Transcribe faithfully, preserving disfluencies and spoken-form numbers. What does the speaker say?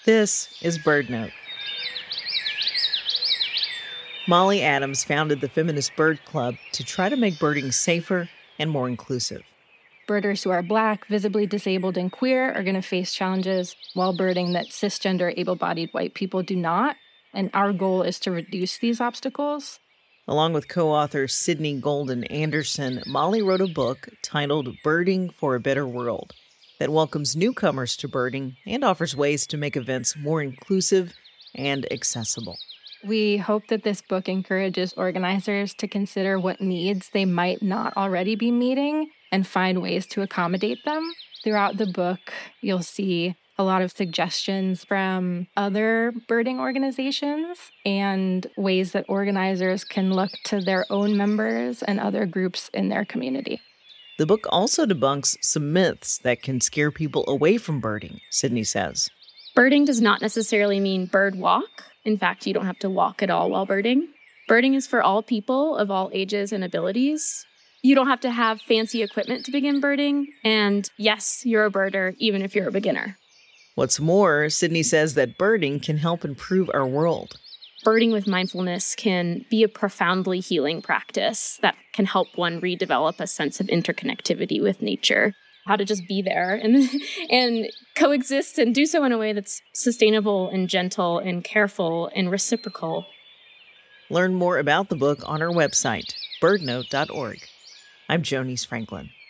This is BirdNote. Molly Adams founded the Feminist Bird Club to try to make birding safer and more inclusive. Birders who are Black, visibly disabled, and queer are going to face challenges while birding that cisgender, able-bodied white people do not. And our goal is to reduce these obstacles. Along with co-author Sydney Golden Anderson, Molly wrote a book titled Birding for a Better World that welcomes newcomers to birding and offers ways to make events more inclusive and accessible. We hope that this book encourages organizers to consider what needs they might not already be meeting and find ways to accommodate them. Throughout the book, you'll see a lot of suggestions from other birding organizations and ways that organizers can look to their own members and other groups in their community. The book also debunks some myths that can scare people away from birding, Sydney says. Birding does not necessarily mean bird walk. In fact, you don't have to walk at all while birding. Birding is for all people of all ages and abilities. You don't have to have fancy equipment to begin birding. And yes, you're a birder, even if you're a beginner. What's more, Sydney says that birding can help improve our world. Birding with mindfulness can be a profoundly healing practice that can help one redevelop a sense of interconnectivity with nature. How to just be there and and coexist and do so in a way that's sustainable and gentle and careful and reciprocal. Learn more about the book on our website, bird note dot org. I'm Jonice Franklin.